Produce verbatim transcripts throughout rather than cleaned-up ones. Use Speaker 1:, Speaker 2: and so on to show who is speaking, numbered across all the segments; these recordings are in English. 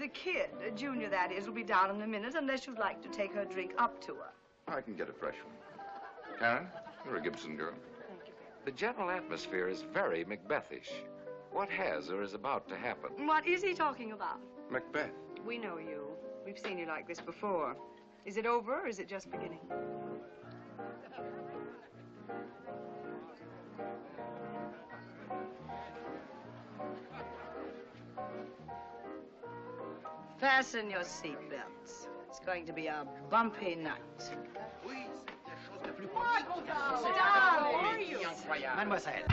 Speaker 1: The kid, Junior that is, will be down in a minute unless you'd like to take her drink up to her.
Speaker 2: I can get a fresh one. Karen, you're a Gibson girl.
Speaker 1: Thank you.
Speaker 3: The general atmosphere is very Macbethish. What has or is about to happen?
Speaker 1: What is he talking about?
Speaker 2: Macbeth.
Speaker 1: We know you. We've seen you like this before. Is it over or is it just beginning? Fasten your seatbelts. It's going to be a bumpy night.
Speaker 4: Mademoiselle.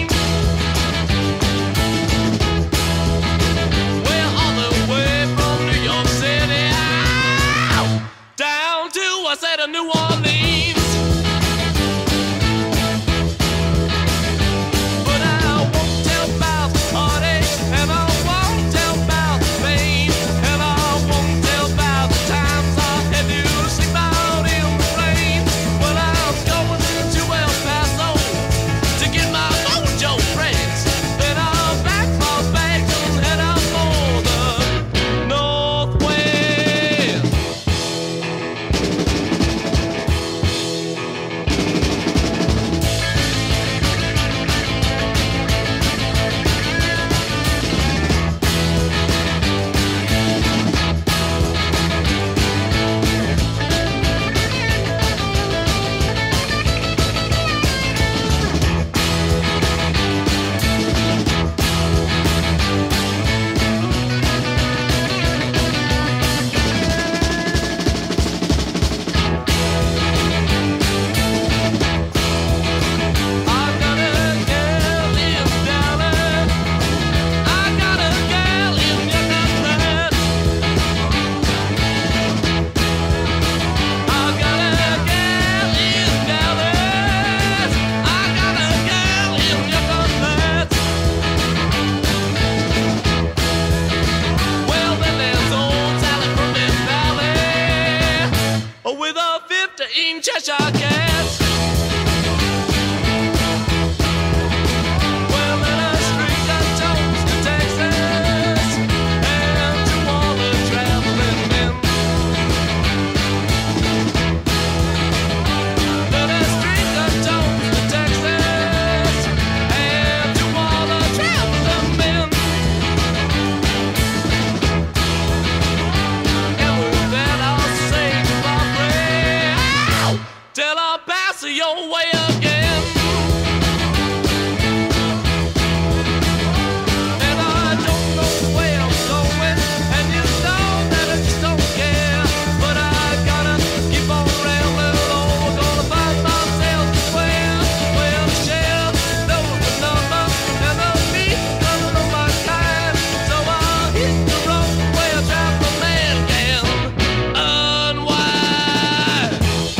Speaker 5: Well, all the way from New
Speaker 4: same Cheshire cat. Well, in a street that goes to Texas and to all the traveling men. In a street that goes to Texas and to all the traveling men. And with that I'll say goodbye, till I'll pass your way again. And I don't know where I'm going, and you know that I just don't care. But I gotta keep on rambling along. We're gonna find myself somewhere where the shell knows the number, and the beat doesn't know my kind. So I'll hit the road where a traveling man can unwind.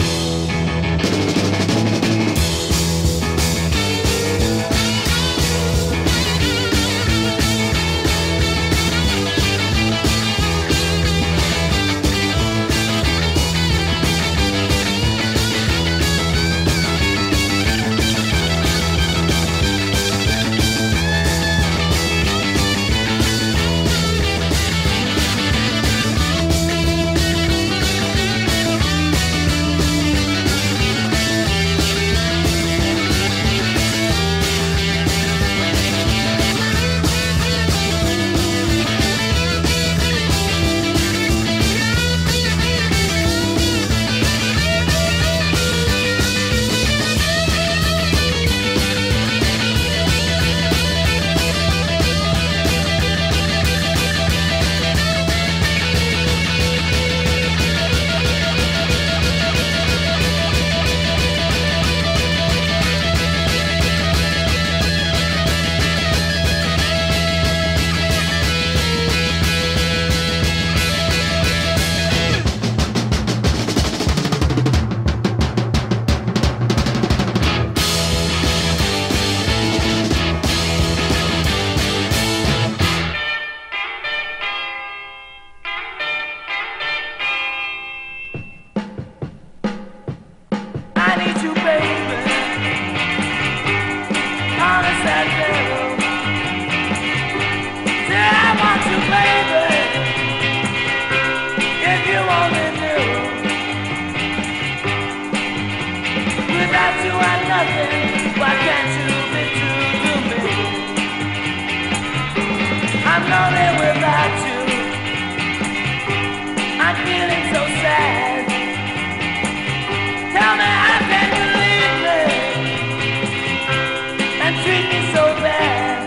Speaker 4: I need you, baby, on a sad level. Said I want you, baby, if you only knew. Without you I'm nothing, why can't you be true to me? I'm lonely without you, I'm feeling so sad. Tell me how can you leave me and treat me so bad?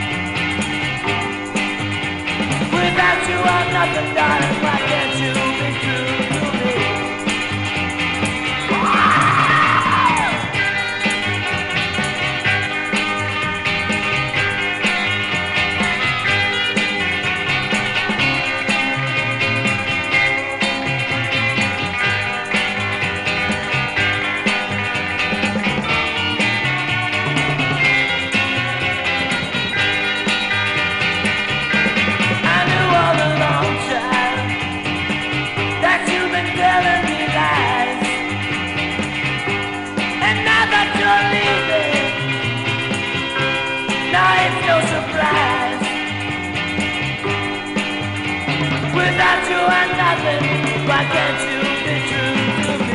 Speaker 4: Without you I'm nothing, darling. Why can't you be true to me? I knew all along, child, that you've been telling me lies. And now that you're leaving, now it's no surprise. Without you I'm nothing, why can't you be true to me?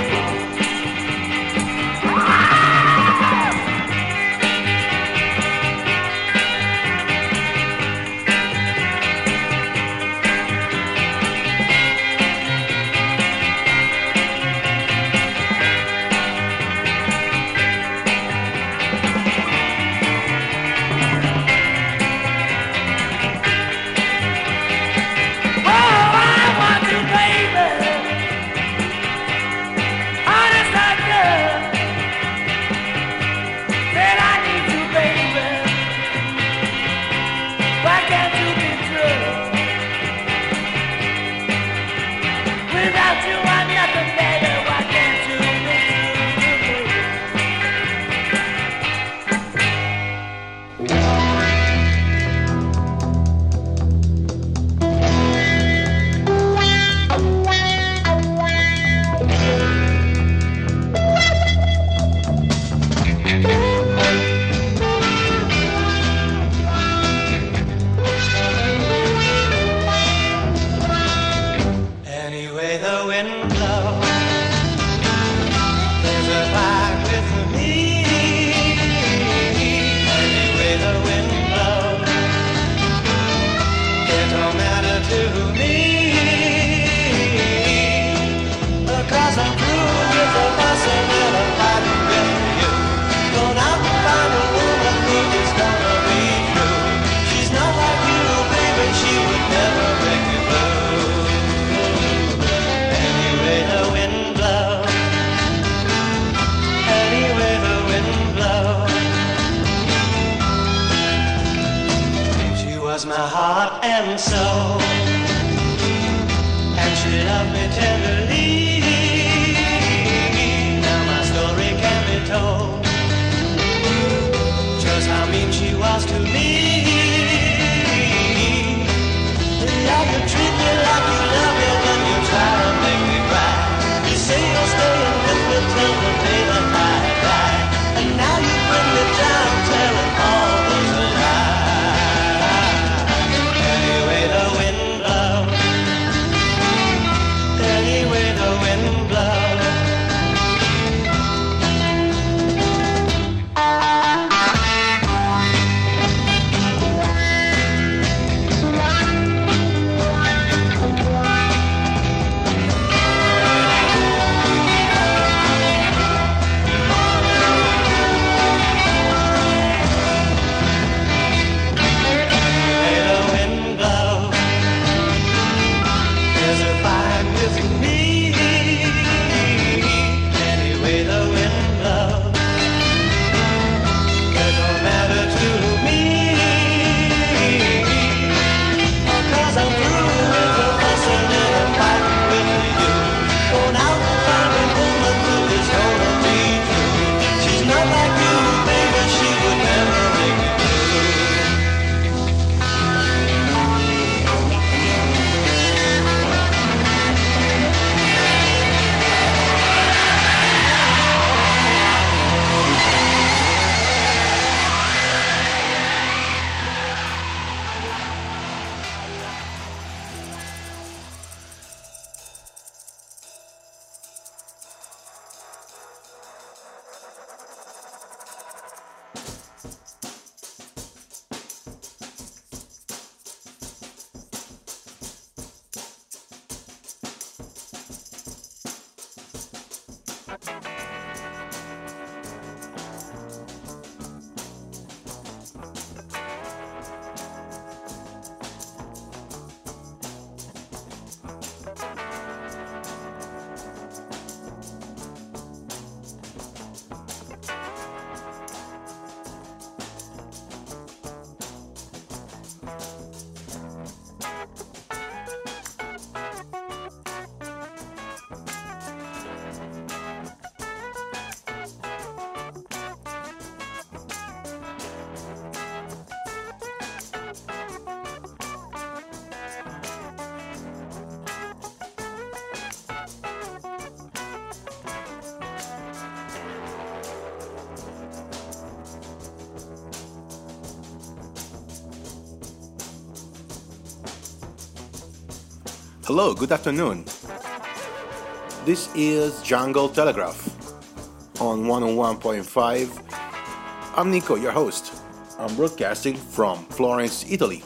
Speaker 4: Oh, I want you, baby,
Speaker 5: There's a fine with me. Anyway, the wind blows. It don't matter to me. Cause I'm through with the fussing and I'm fighting with you. Going out to find a woman who is gonna be true. She's not like you, baby, she would never make it through.
Speaker 6: Hello, good afternoon. This is Jungle Telegraph on one oh one point five. I'm Nico, your host. I'm broadcasting from Florence, Italy.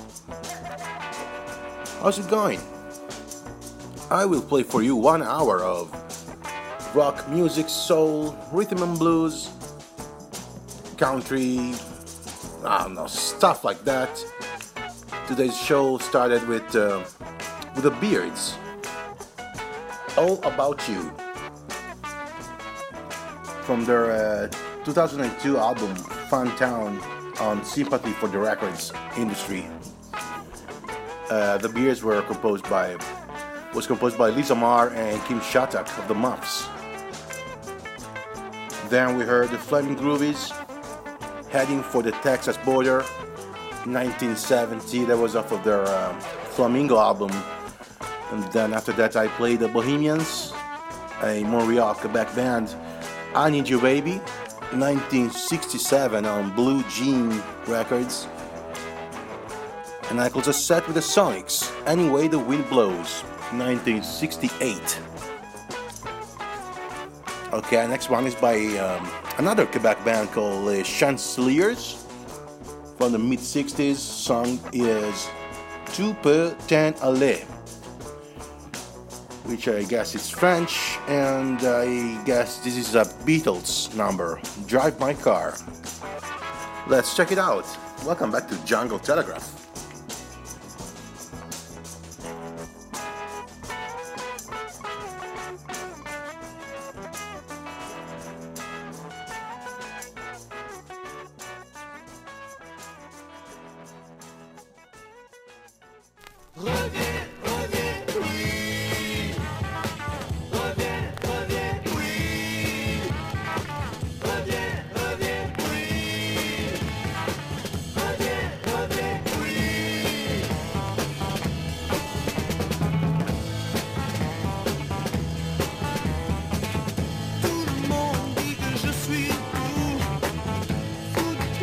Speaker 6: How's it going? I will play for you one hour of rock music, soul, rhythm and blues, country, I don't know, stuff like that. Today's show started with uh, with the Beards, All About You, from their uh, two thousand two album Fun Town on Sympathy for the Records Industry. Uh, the Beards were composed by was composed by Lisa Marr and Kim Shattuck of the Muffs. Then we heard the Flaming Groovies, Heading for the Texas Border, nineteen seventy. That was off of their uh, Flamingo album. And then after that I played the Bohemians, a Montreal, Quebec band, I Need You Baby, nineteen sixty-seven on Blue Jean Records. And I closed a set with the Sonics, Anyway the Wind Blows, nineteen sixty-eight. Okay, next one is by um, another Quebec band called Les Chanceliers from the mid-sixties. Song is Tu peux t'en aller, which I guess is French, and I guess this is a Beatles number, Drive My Car. Let's check it out. Welcome back to Jungle Telegraph.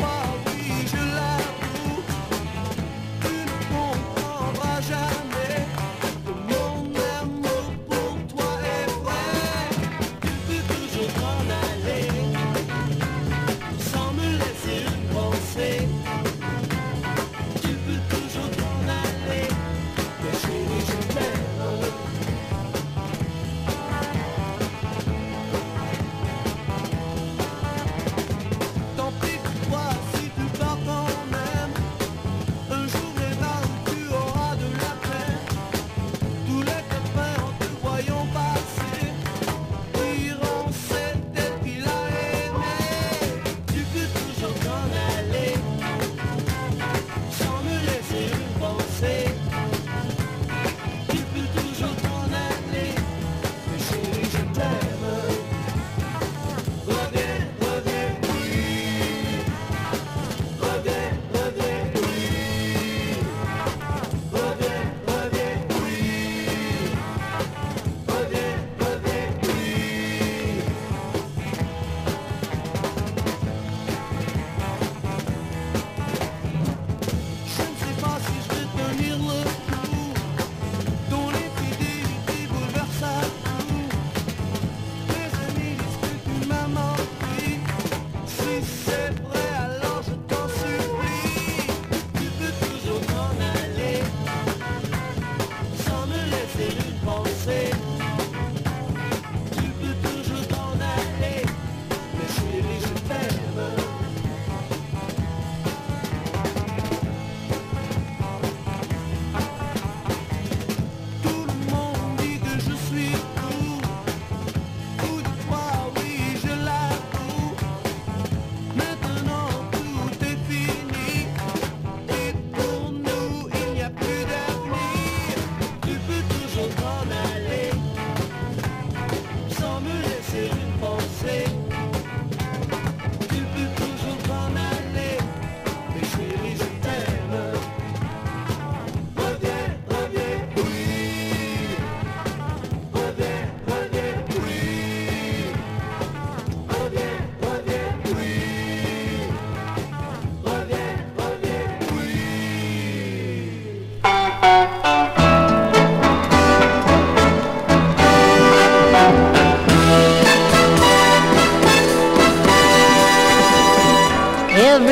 Speaker 5: Jamais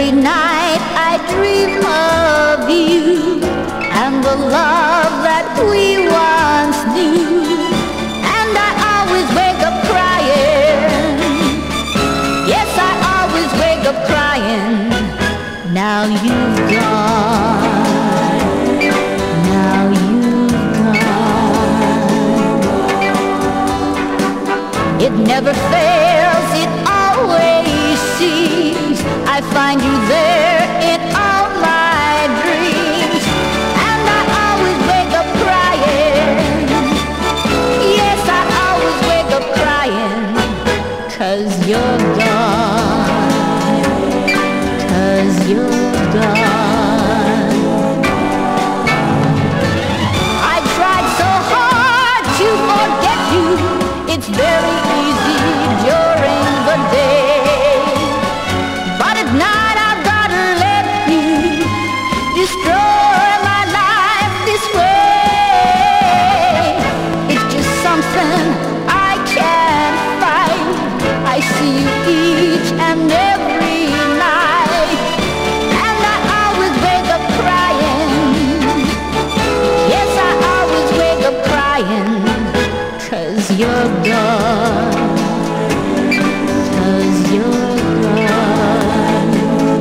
Speaker 7: Every night I dream of you and the love that we once knew. And I always wake up crying. Yes, I always wake up crying. Now you've gone. Now you've gone. It never fails, it always seems I find you there in all my dreams. And I always wake up crying. Yes, I always wake up crying. 'Cause you're gone. 'Cause you're gone. I tried so hard to forget you. It's very easy during the day, but at night I've gotta let you destroy my life this way. It's just something I can't fight. I see you each and every night, and I always wake up crying. Yes, I always wake up crying. 'Cause you're gone. 'Cause you're gone.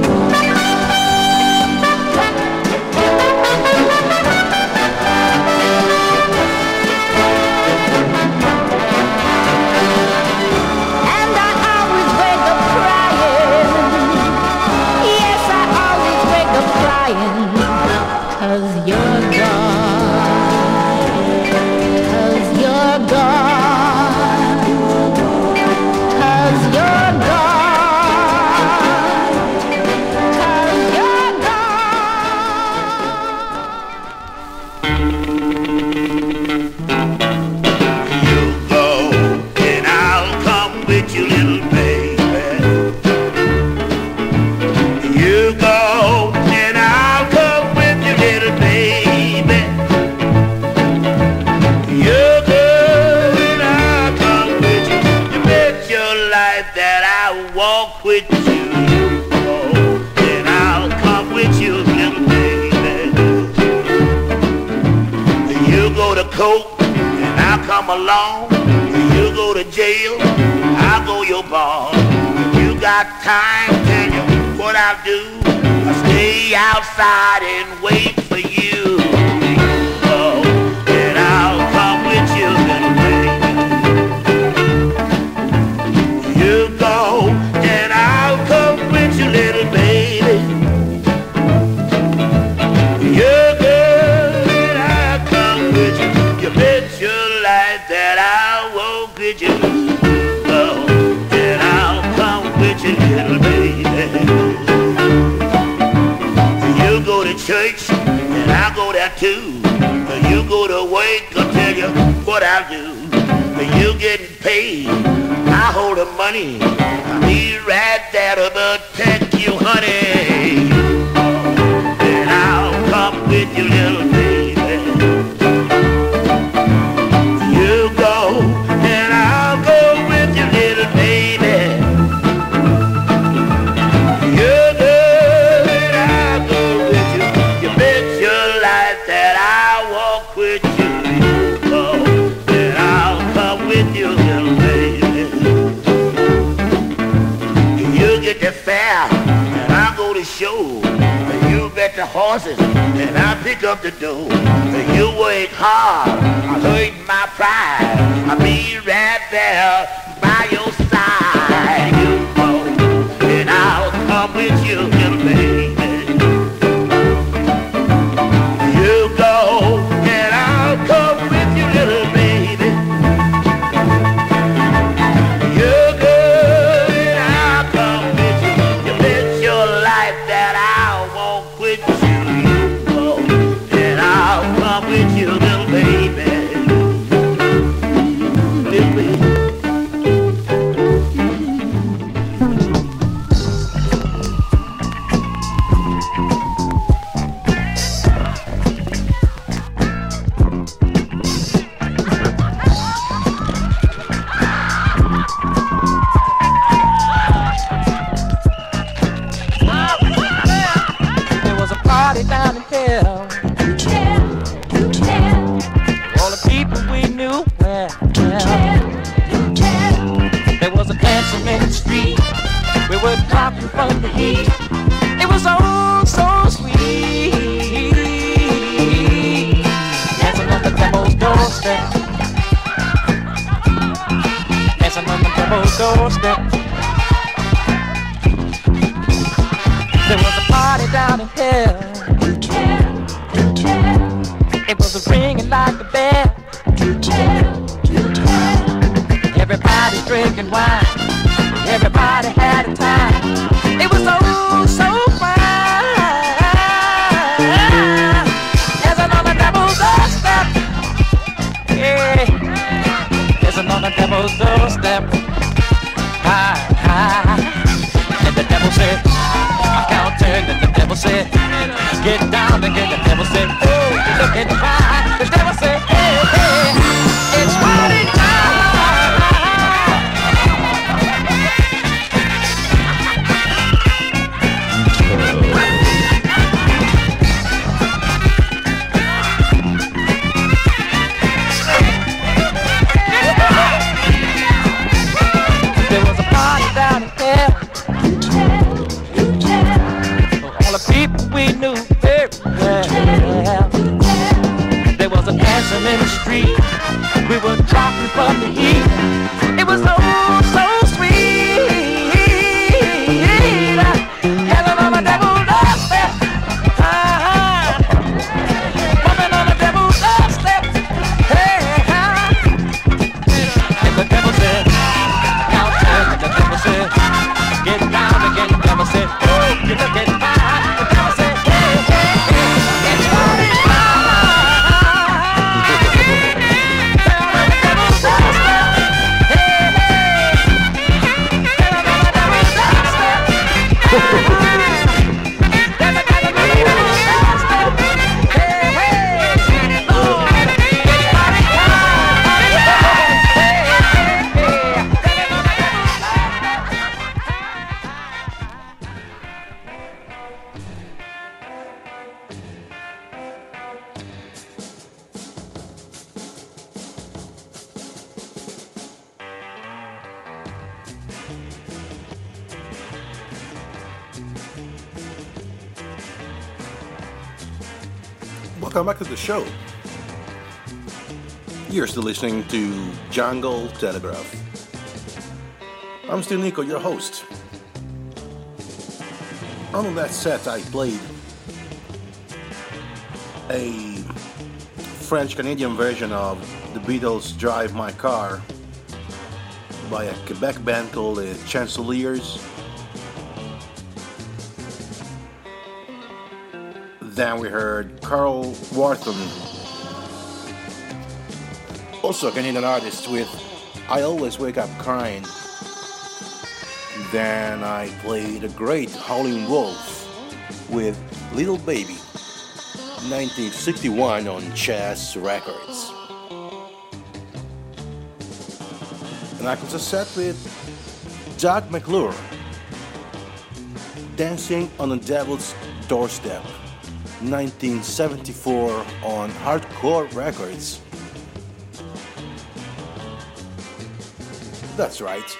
Speaker 7: And I always wake up crying. Yes, I always wake up crying. 'Cause you're gone. 'Cause you're gone. 'Cause you're gone. 'Cause you're
Speaker 5: You go and I'll come with you, little baby. You go and I'll come with you, little baby. You go and I'll come with you. You bet your life that I walk with you. You go and I'll come with you, little baby. You go to court and I'll come along. You go to jail, I'll go your bar. If you got time, tell you what I'll do. I'll stay outside and wait for you. You go and I'll come with you, little baby. You go and I'll come with you, little baby. You go and I'll come with you. You bet your life that I'll walk with you. Go and I'll come with you, little baby. You go to church and I'll go there too. You go to work, I'll tell you what I'll do. You getting paid, I hold the money. I'll be right there to protect you, honey. You go and I'll come with you, little baby. You go and I'll go with you, little baby. You go and I'll go with you. You bet your life that I'll walk with you. You go and I'll come with you, little baby. You get the fair and I'll go to show. You bet the horses and I'll pick up the dough. You work hard, I hurt my pride. I'll be right there by your side. You go and I'll come with you, little baby. You go and I'll come with you, little baby. You go and I'll come with you. You bet your life that I'll walk with you. You go and I'll come with you, little baby. Little baby.
Speaker 4: There was a dancing in the street. We were dropping from the heat. It was oh so sweet. Dancing on the devil's doorstep. Dancing on the devil's doorstep. There was a party down in hell. It was a ringing like a bell. Everybody drinking wine. Everybody had a time. It was oh so fine. Dancing on the devil's doorstep. Yeah. Dancing on the devil's doorstep. Hi, hi. And the devil said, I count ten. And the devil said, get down again. The devil said, oh, you're looking fine. The devil said, hey, hey, it's party time. There was a party down in hell. All the people we knew very well. There was a dancing in the street. We were dropping from the heat. It was oh so sweet. Dancing on the devil's doorstep. Ah, bumping on the devil's doorstep. Hey, ah. And the devil said, count ten. And the devil said, get down again. The devil said, oh, you're looking fine. The devil said, hey, hey, hey, it's party time. Down on the devil's doorstep. Hey, hey, down on the devil's doorstep. Down on the devil's doorstep. Hey, hey, oh, it's party time. Hey, hey, hey.
Speaker 6: Welcome back to the show. You're still listening to Jungle Telegraph. I'm still Nico, your host. On that set, I played a French-Canadian version of the Beatles' Drive My Car by a Quebec band called the Chanceliers. Then we heard Carl Wharton, also a Canadian artist, with I Always Wake Up Crying. Then I played a great Howlin' Wolf with Little Baby, nineteen sixty-one on Chess Records. And I was set with Doug McClure, Dancing on the Devil's Doorstep, nineteen seventy-four on Hardcore Records. That's right.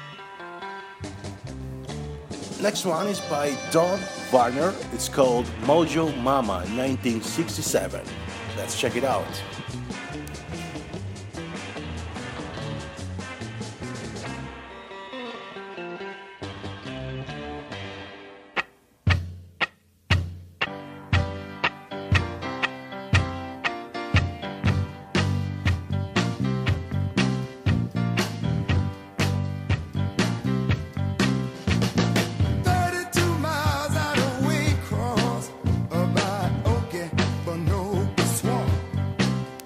Speaker 6: Next one is by Don Wagner. It's called Mojo Mama, nineteen sixty-seven. Let's check it out.
Speaker 8: thirty-two miles out of Waycross, about okay, but no swamp.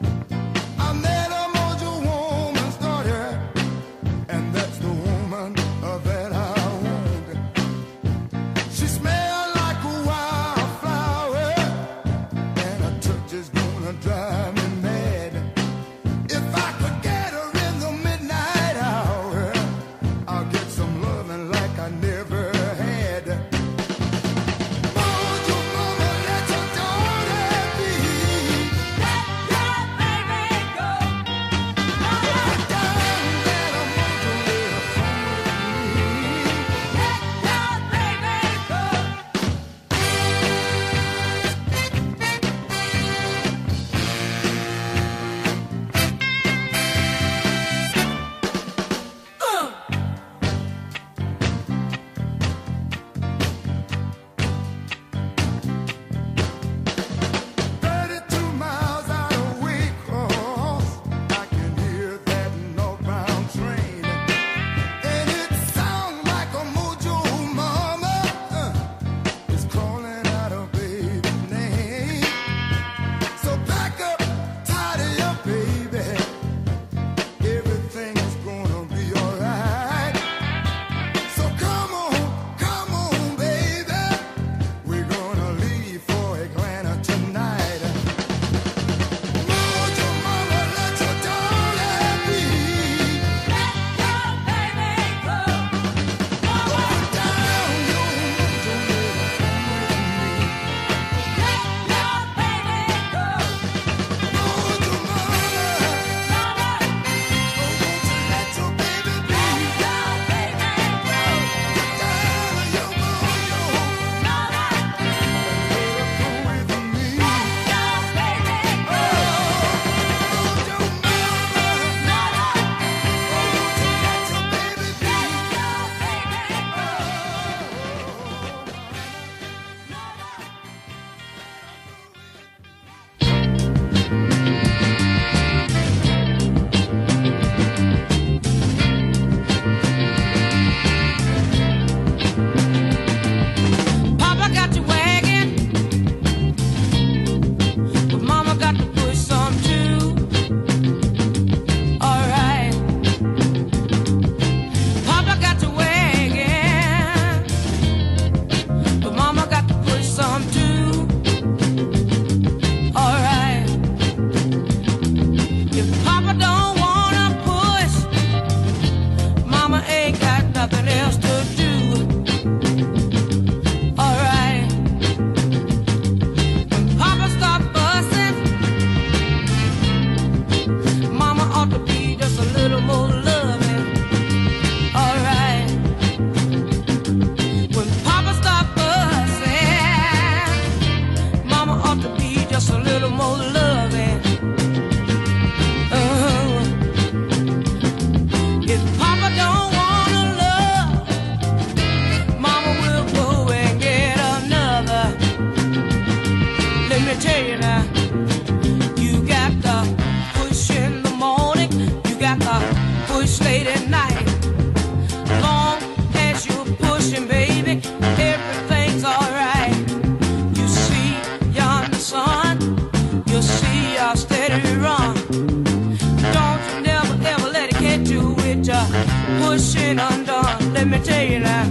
Speaker 4: push late at night. Long as you're pushing, baby, everything's alright. You see yonder sun, you see our steady run. Don't you never ever let it get you with ya pushing undone. Let me tell you now.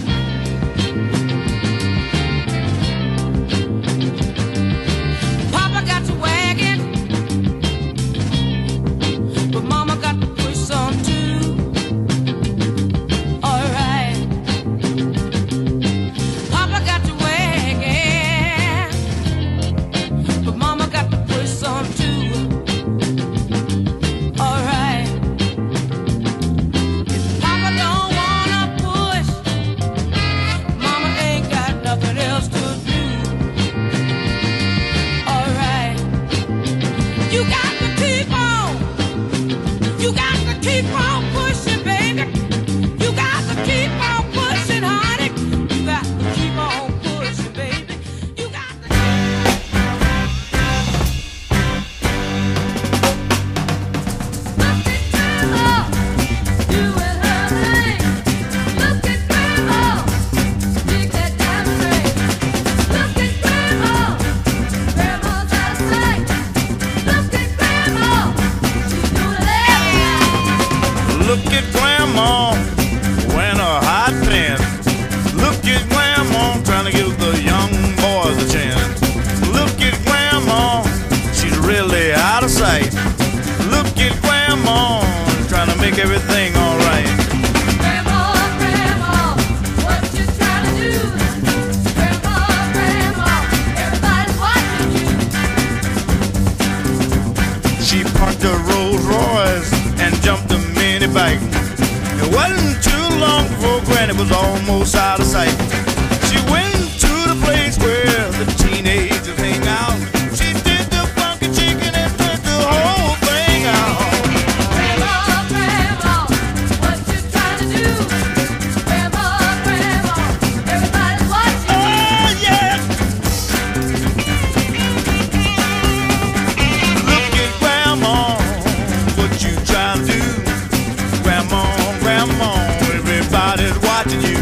Speaker 4: Papa got the wagon, but Mama got to push some too. Alright. Papa got the wagon, but Mama got to push some too. Alright. If Papa don't wanna push, Mama ain't got nothing else to do. Alright. You got to keep on. You got to keep on pushing, baby. You got to keep on pushing, honey. You got to keep on pushing, baby. You got to.
Speaker 9: Look at Grandma wearing a hot pants. Look at Grandma trying to give the young boys a chance. Look at Grandma, she's really out of sight. Look at Grandma trying to make everything all right. She parked a Rolls Royce and jumped a mini bike. It wasn't too long before Granny was almost out of sight. She went to the place where the teenagers hang out. She did the funky chicken and took the whole thing out. Oh yeah! Look at Grandma, what you trying to do? Grandma, Grandma, everybody's watching you.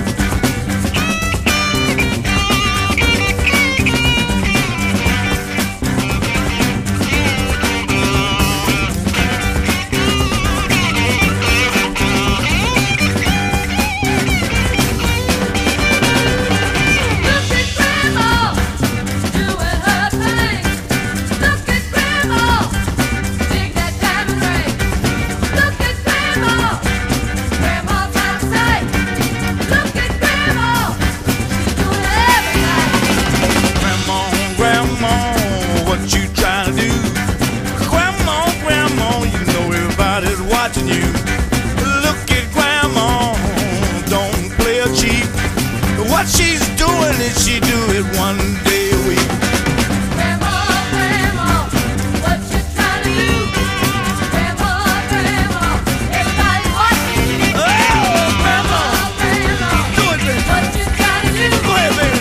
Speaker 9: Grandma, Grandma, what you trying to do? Grandma, Grandma, you know everybody's watching you. Look at Grandma, don't play her cheap. What she's doing is she do it one day a week. Oh, Grandma, do it, baby. Go ahead, baby.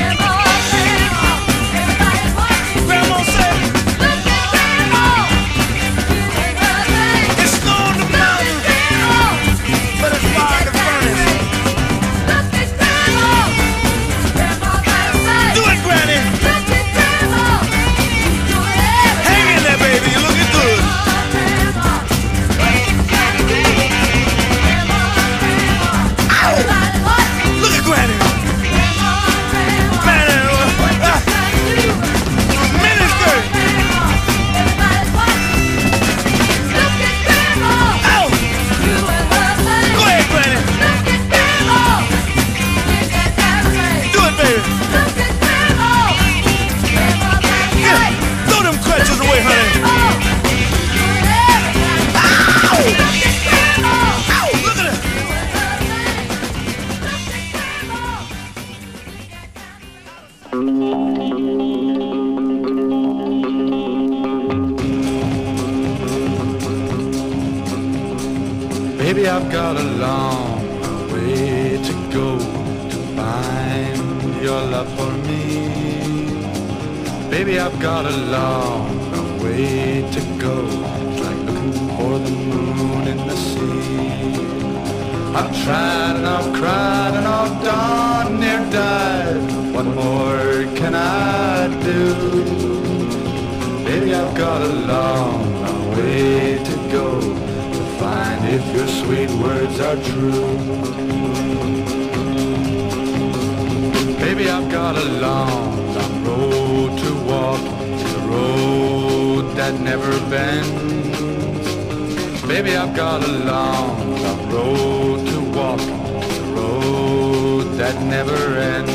Speaker 9: Grandma said, it's on the mountain, but it's far the furnace. Do it, Granny. Hang in there, baby. You're looking good. Ow! Look at Granny. Man, uh, miniskirt. Ow! Go ahead, Granny. Do it, baby. Yeah. Throw them crutches away, honey. Ow! Ow! Look at it.
Speaker 10: Baby, I've got a long way to go to find your love for me. Baby, I've got a long way to go. It's like looking for the moon in the sea. I've tried and I've cried and I've darn near died. What more can I do? Baby, I've got a long, long way to go to find if your sweet words are true. Baby, I've got a long, long road to walk, the road that never bends. Baby, I've got a long, long road to walk, the road that never ends.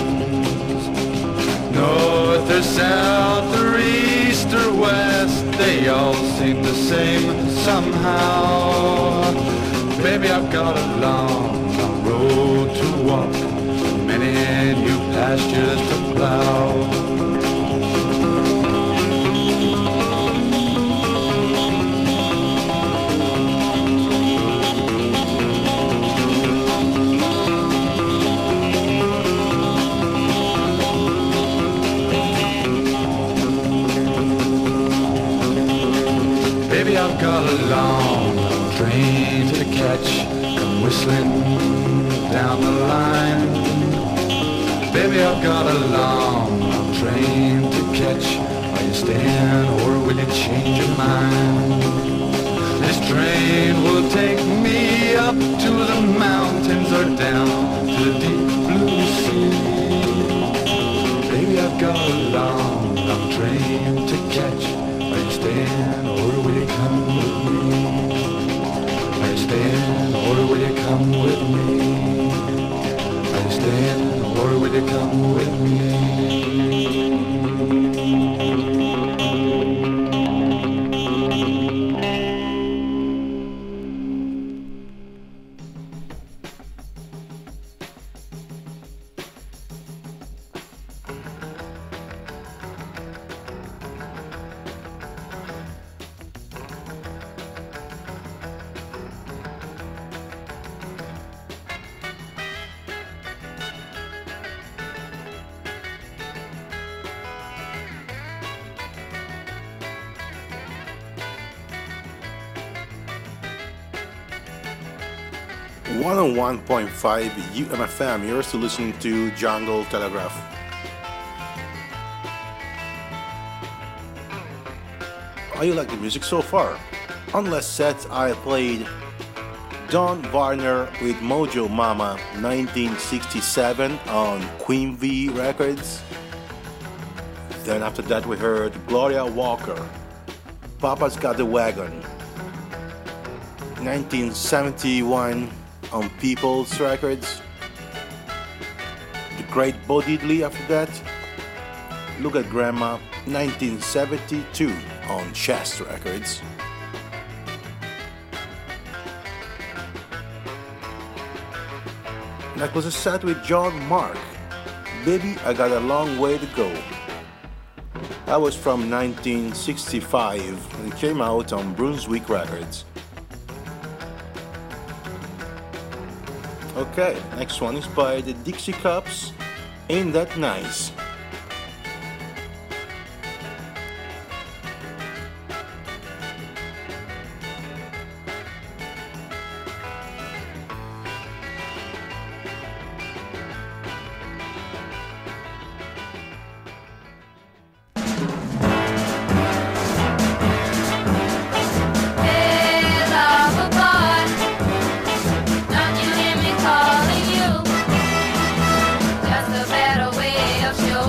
Speaker 10: North or south or east or west, they all seem the same somehow. Baby, I've got a long, long road to walk, many new pastures to plow. Baby, I've got a long, long train to catch, come whistling down the line. Baby, I've got a long, long train to catch. Are you staying or will you change your mind? This train will take me up to the mountains or down to the deep blue sea. Baby, I've got a long, long train to catch. Are you staying or will you come with me? Are you staying or will you come with me? Are you staying or will you come with me?
Speaker 6: one oh one point five U M F M, you're still listening to Jungle Telegraph. How you like the music so far? On last set I played Don Varner with Mojo Mama nineteen sixty-seven on Queen V Records. Then after that we heard Gloria Walker, Papa's Got the Wagon, nineteen seventy-one on People's Records. The Great Bo Diddley after that. Look at Grandma, nineteen seventy-two on Chess Records. That was a set with John Mark, Baby, I Got a Long Way to Go. That was from nineteen sixty-five and came out on Brunswick Records. Okay, next one is by the Dixie Cups, Ain't That Nice.
Speaker 11: Just a better way of showing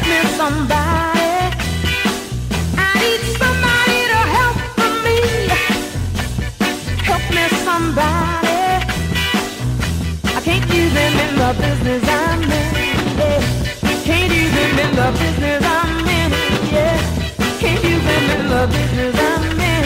Speaker 7: me somebody. I need somebody to help me. Help me somebody. I can't use them in the business I'm in. Yeah. Can't use them in the business I'm in. Yeah. Can't use them in the business I'm in.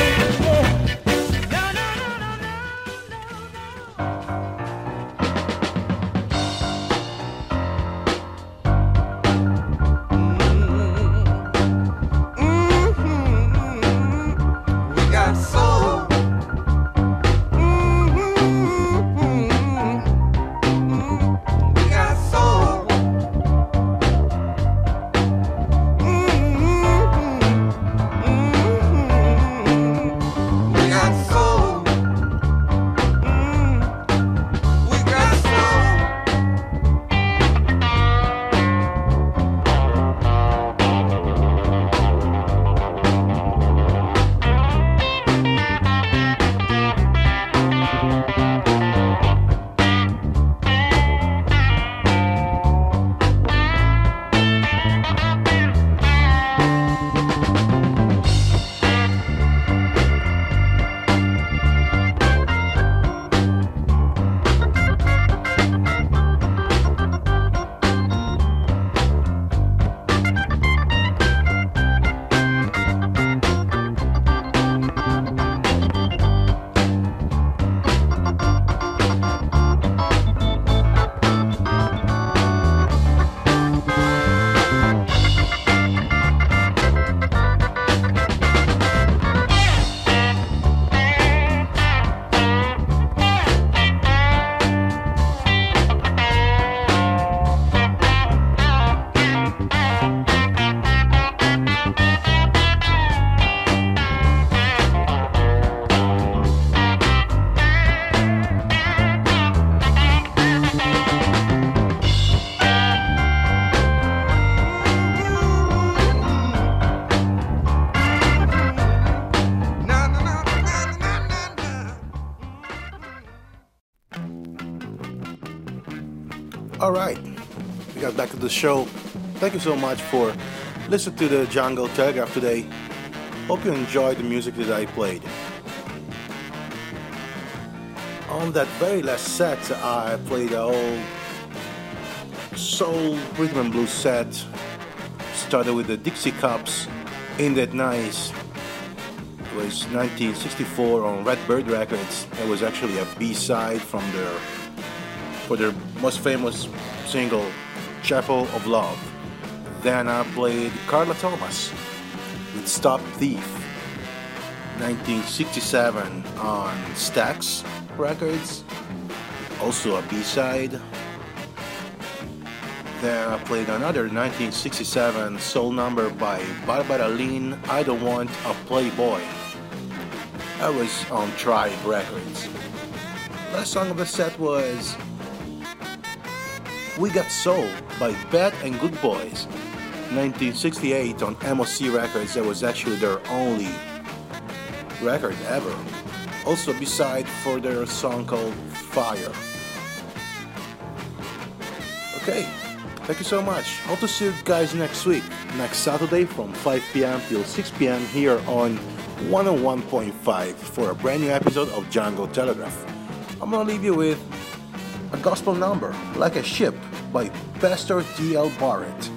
Speaker 6: All right, we got back to the show. Thank you so much for listening to the Jungle Telegraph today. Hope you enjoyed the music that I played. On that very last set, I played a whole soul rhythm and blues set. Started with the Dixie Cups, Ain't That Nice. It was nineteen sixty-four on Redbird Records. It was actually a B-side from their for their most famous single, Chapel of Love. Then I played Carla Thomas with Stop Thief, nineteen sixty-seven on Stax Records, also a B-side. Then I played another nineteen sixty-seven soul number by Barbara Lynn, I Don't Want a Playboy. That was on Tribe Records. Last song of the set was We Got Soul by Bad and Good Boys, nineteen sixty-eight on M O C Records. That was actually their only record ever. Also B-side for their song called Fire. Okay, thank you so much. Hope to see you guys next week, next Saturday from five p.m. till six p.m. here on one oh one point five for a brand new episode of Jungle Telegraph. I'm gonna leave you with a gospel number, Like a Ship, by Pastor D L Barrett.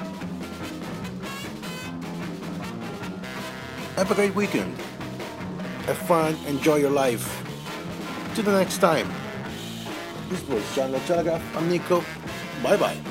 Speaker 6: Have a great weekend. Have fun, enjoy your life. Till the next time. This was Jungle Telegraph. I'm Nico. Bye bye.